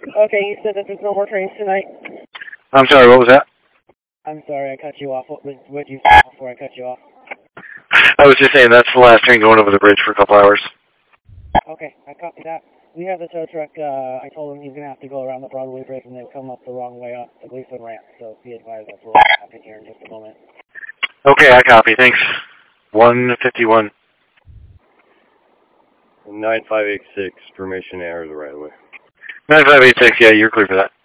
Okay, you said that there's no more trains tonight. I'm sorry, what was that? I'm sorry, I cut you off. What did you say before I cut you off? I was just saying that's the last train going over the bridge for a couple hours. Okay, I copy that. We have the tow truck. I told him he's going to have to go around the Broadway Bridge and they'll come up the wrong way up the Gleason ramp. So be advised that we'll happen here in just a moment. Okay, I copy. Thanks. 151. 9586, permission to enter the right of way. 9586, yeah, you're clear for that.